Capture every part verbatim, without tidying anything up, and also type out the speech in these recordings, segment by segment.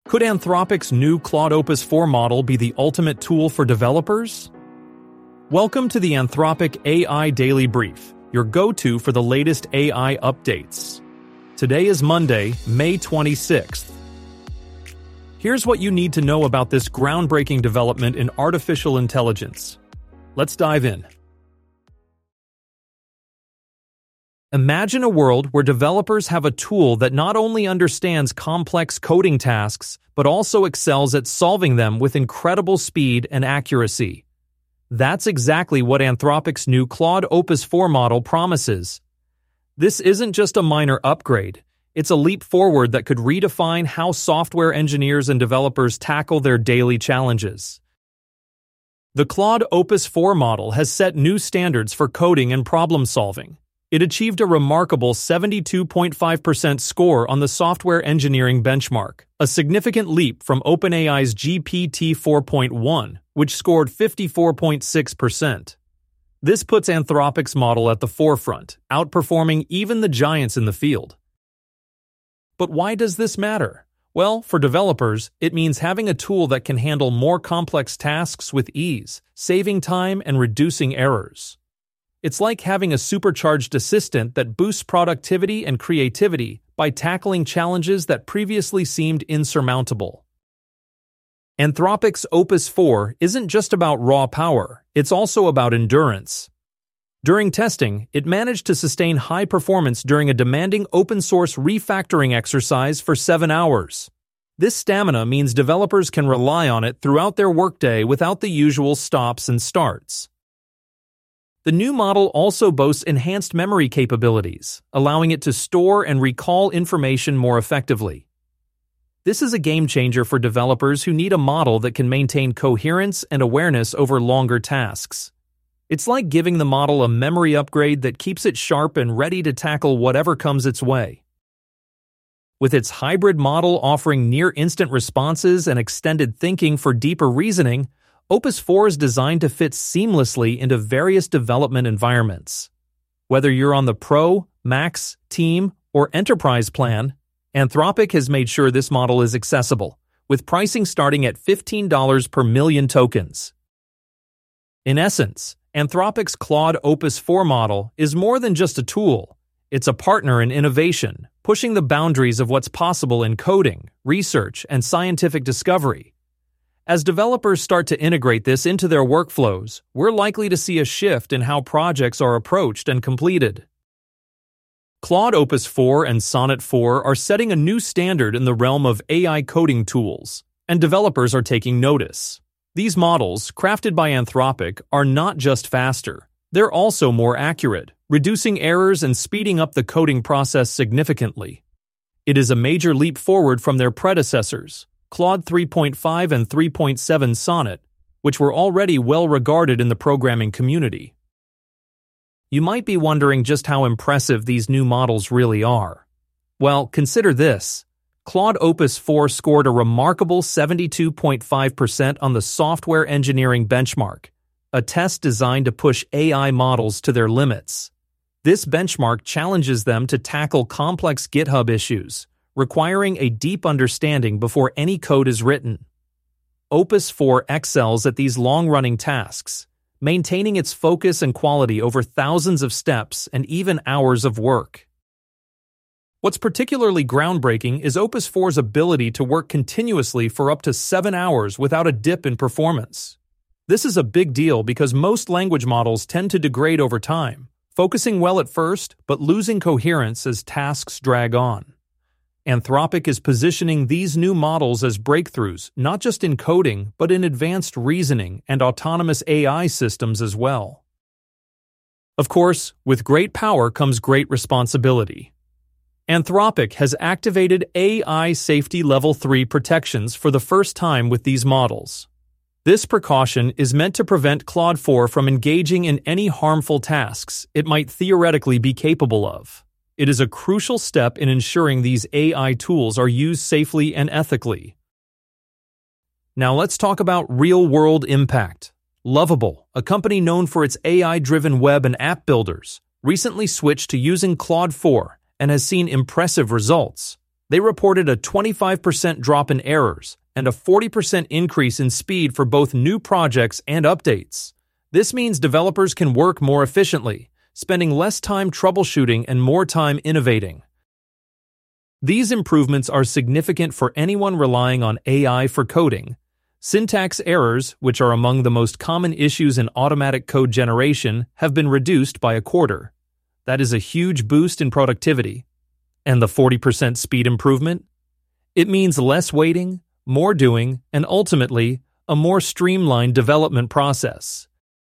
Could Anthropic's new Claude Opus four model be the ultimate tool for developers? Welcome to the Anthropic A I Daily Brief, your go-to for the latest A I updates. Today is Monday, May twenty-sixth. Here's what you need to know about this groundbreaking development in artificial intelligence. Let's dive in. Imagine a world where developers have a tool that not only understands complex coding tasks, but also excels at solving them with incredible speed and accuracy. That's exactly what Anthropic's new Claude Opus four model promises. This isn't just a minor upgrade. It's a leap forward that could redefine how software engineers and developers tackle their daily challenges. The Claude Opus four model has set new standards for coding and problem solving. It achieved a remarkable seventy-two point five percent score on the software engineering benchmark, a significant leap from OpenAI's G P T four point one, which scored fifty-four point six percent. This puts Anthropic's model at the forefront, outperforming even the giants in the field. But why does this matter? Well, for developers, it means having a tool that can handle more complex tasks with ease, saving time and reducing errors. It's like having a supercharged assistant that boosts productivity and creativity by tackling challenges that previously seemed insurmountable. Anthropic's Opus four isn't just about raw power, it's also about endurance. During testing, it managed to sustain high performance during a demanding open-source refactoring exercise for seven hours. This stamina means developers can rely on it throughout their workday without the usual stops and starts. The new model also boasts enhanced memory capabilities, allowing it to store and recall information more effectively. This is a game-changer for developers who need a model that can maintain coherence and awareness over longer tasks. It's like giving the model a memory upgrade that keeps it sharp and ready to tackle whatever comes its way. With its hybrid model offering near-instant responses and extended thinking for deeper reasoning, Opus four is designed to fit seamlessly into various development environments. Whether you're on the Pro, Max, Team, or Enterprise plan, Anthropic has made sure this model is accessible, with pricing starting at fifteen dollars per million tokens. In essence, Anthropic's Claude Opus four model is more than just a tool. It's a partner in innovation, pushing the boundaries of what's possible in coding, research, and scientific discovery. As developers start to integrate this into their workflows, we're likely to see a shift in how projects are approached and completed. Claude Opus four and Sonnet four are setting a new standard in the realm of A I coding tools, and developers are taking notice. These models, crafted by Anthropic, are not just faster, they're also more accurate, reducing errors and speeding up the coding process significantly. It is a major leap forward from their predecessors, Claude three point five and three point seven Sonnet, which were already well regarded in the programming community. You might be wondering just how impressive these new models really are. Well, consider this. Claude Opus four scored a remarkable seventy-two point five percent on the software engineering benchmark, a test designed to push A I models to their limits. This benchmark challenges them to tackle complex GitHub issues, requiring a deep understanding before any code is written. Opus four excels at these long-running tasks, maintaining its focus and quality over thousands of steps and even hours of work. What's particularly groundbreaking is Opus four's ability to work continuously for up to seven hours without a dip in performance. This is a big deal because most language models tend to degrade over time, focusing well at first but losing coherence as tasks drag on. Anthropic is positioning these new models as breakthroughs, not just in coding, but in advanced reasoning and autonomous A I systems as well. Of course, with great power comes great responsibility. Anthropic has activated A I Safety Level three protections for the first time with these models. This precaution is meant to prevent Claude four from engaging in any harmful tasks it might theoretically be capable of. It is a crucial step in ensuring these A I tools are used safely and ethically. Now let's talk about real-world impact. Lovable, a company known for its A I-driven web and app builders, recently switched to using Claude four and has seen impressive results. They reported a twenty-five percent drop in errors and a forty percent increase in speed for both new projects and updates. This means developers can work more efficiently, spending less time troubleshooting and more time innovating. These improvements are significant for anyone relying on A I for coding. Syntax errors, which are among the most common issues in automatic code generation, have been reduced by a quarter. That is a huge boost in productivity. And the forty percent speed improvement? It means less waiting, more doing, and ultimately, a more streamlined development process.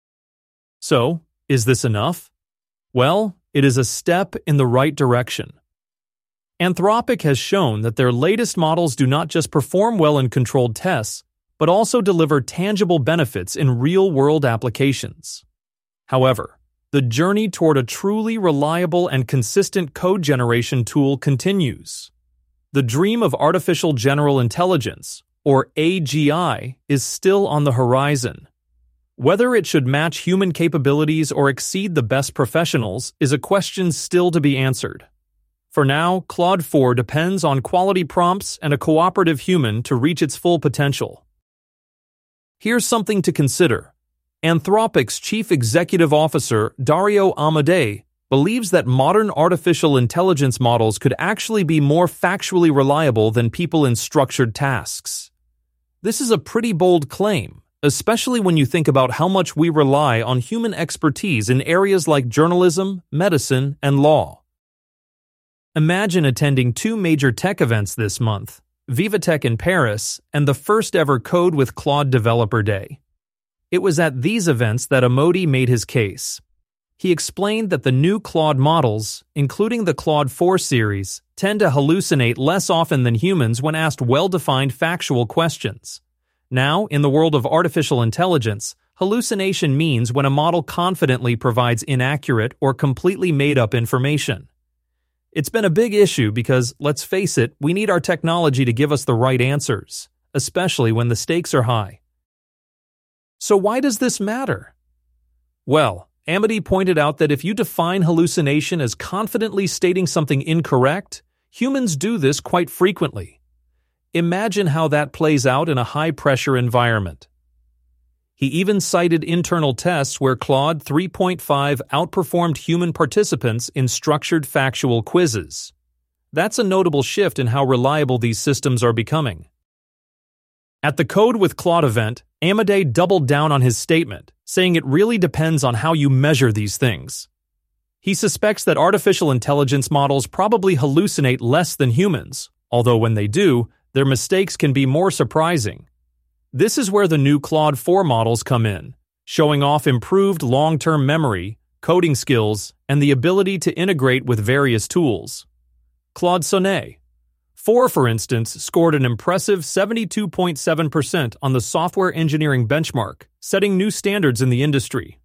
So, is this enough? Well, it is a step in the right direction. Anthropic has shown that their latest models do not just perform well in controlled tests, but also deliver tangible benefits in real-world applications. However, the journey toward a truly reliable and consistent code generation tool continues. The dream of artificial general intelligence, or A G I, is still on the horizon. Whether it should match human capabilities or exceed the best professionals is a question still to be answered. For now, Claude four depends on quality prompts and a cooperative human to reach its full potential. Here's something to consider. Anthropic's chief executive officer, Dario Amodei, believes that modern artificial intelligence models could actually be more factually reliable than people in structured tasks. This is a pretty bold claim, especially when you think about how much we rely on human expertise in areas like journalism, medicine, and law. Imagine attending two major tech events this month, Vivatech in Paris and the first ever Code with Claude Developer Day. It was at these events that Amodei made his case. He explained that the new Claude models, including the Claude four series, tend to hallucinate less often than humans when asked well-defined factual questions. Now, in the world of artificial intelligence, hallucination means when a model confidently provides inaccurate or completely made-up information. It's been a big issue because, let's face it, we need our technology to give us the right answers, especially when the stakes are high. So why does this matter? Well, Amodei pointed out that if you define hallucination as confidently stating something incorrect, humans do this quite frequently. Imagine how that plays out in a high-pressure environment. He even cited internal tests where Claude three point five outperformed human participants in structured factual quizzes. That's a notable shift in how reliable these systems are becoming. At the Code with Claude event, Amodei doubled down on his statement, saying it really depends on how you measure these things. He suspects that artificial intelligence models probably hallucinate less than humans, although when they do, their mistakes can be more surprising. This is where the new Claude four models come in, showing off improved long-term memory, coding skills, and the ability to integrate with various tools. Claude Sonnet four, for instance, scored an impressive seventy-two point seven percent on the software engineering benchmark, setting new standards in the industry.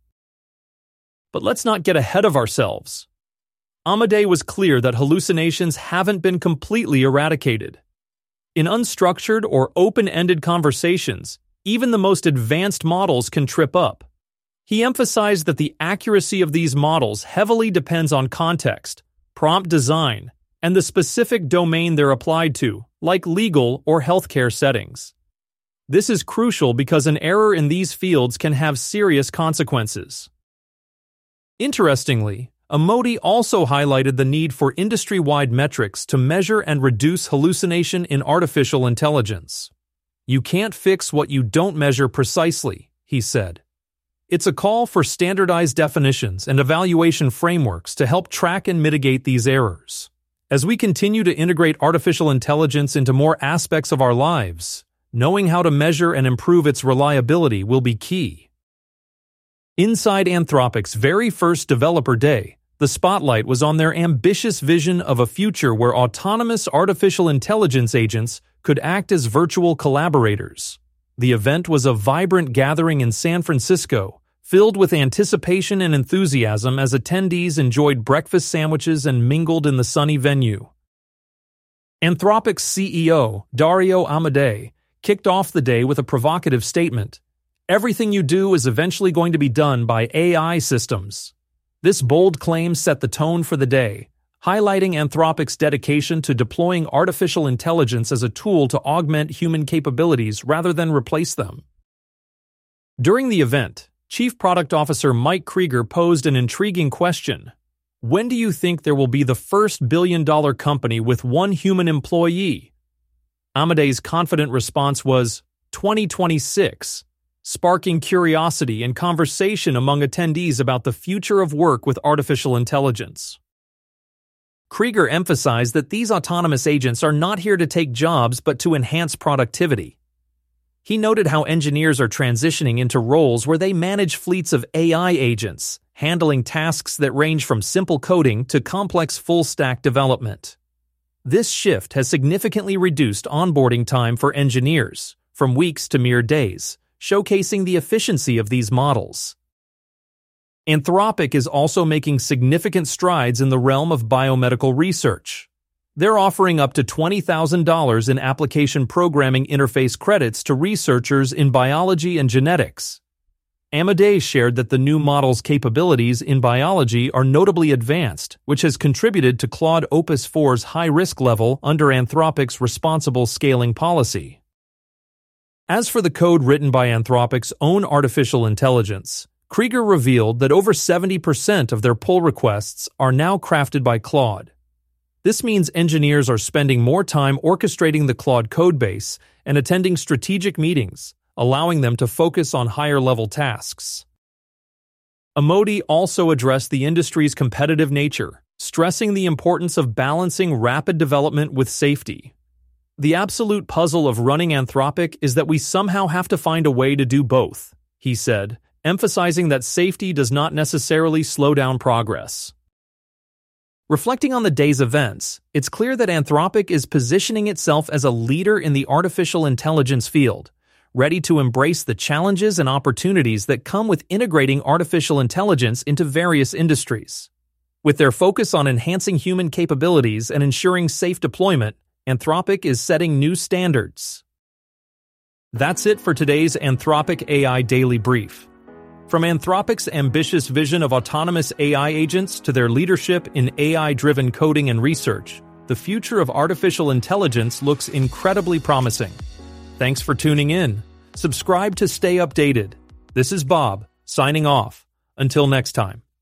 But let's not get ahead of ourselves. Amodei was clear that hallucinations haven't been completely eradicated. In unstructured or open-ended conversations, even the most advanced models can trip up. He emphasized that the accuracy of these models heavily depends on context, prompt design, and the specific domain they're applied to, like legal or healthcare settings. This is crucial because an error in these fields can have serious consequences. Interestingly, Amodei also highlighted the need for industry-wide metrics to measure and reduce hallucination in artificial intelligence. You can't fix what you don't measure precisely, he said. It's a call for standardized definitions and evaluation frameworks to help track and mitigate these errors. As we continue to integrate artificial intelligence into more aspects of our lives, knowing how to measure and improve its reliability will be key. Inside Anthropic's very first Developer Day, the spotlight was on their ambitious vision of a future where autonomous artificial intelligence agents could act as virtual collaborators. The event was a vibrant gathering in San Francisco, filled with anticipation and enthusiasm as attendees enjoyed breakfast sandwiches and mingled in the sunny venue. Anthropic's C E O, Dario Amodei, kicked off the day with a provocative statement. Everything you do is eventually going to be done by A I systems. This bold claim set the tone for the day, highlighting Anthropic's dedication to deploying artificial intelligence as a tool to augment human capabilities rather than replace them. During the event, Chief Product Officer Mike Krieger posed an intriguing question. When do you think there will be the first billion-dollar company with one human employee? Amade's confident response was, twenty twenty-six, sparking curiosity and conversation among attendees about the future of work with artificial intelligence. Krieger emphasized that these autonomous agents are not here to take jobs but to enhance productivity. He noted how engineers are transitioning into roles where they manage fleets of A I agents, handling tasks that range from simple coding to complex full-stack development. This shift has significantly reduced onboarding time for engineers, from weeks to mere days, showcasing the efficiency of these models. Anthropic is also making significant strides in the realm of biomedical research. They're offering up to twenty thousand dollars in application programming interface credits to researchers in biology and genetics. Amade shared that the new model's capabilities in biology are notably advanced, which has contributed to Claude Opus four's high-risk level under Anthropic's responsible scaling policy. As for the code written by Anthropic's own artificial intelligence, Krieger revealed that over seventy percent of their pull requests are now crafted by Claude. This means engineers are spending more time orchestrating the Claude codebase and attending strategic meetings, allowing them to focus on higher-level tasks. Amade also addressed the industry's competitive nature, stressing the importance of balancing rapid development with safety. The absolute puzzle of running Anthropic is that we somehow have to find a way to do both, he said, emphasizing that safety does not necessarily slow down progress. Reflecting on the day's events, it's clear that Anthropic is positioning itself as a leader in the artificial intelligence field, ready to embrace the challenges and opportunities that come with integrating artificial intelligence into various industries. With their focus on enhancing human capabilities and ensuring safe deployment, Anthropic is setting new standards. That's it for today's Anthropic A I Daily Brief. From Anthropic's ambitious vision of autonomous A I agents to their leadership in A I-driven coding and research, the future of artificial intelligence looks incredibly promising. Thanks for tuning in. Subscribe to stay updated. This is Bob, signing off. Until next time.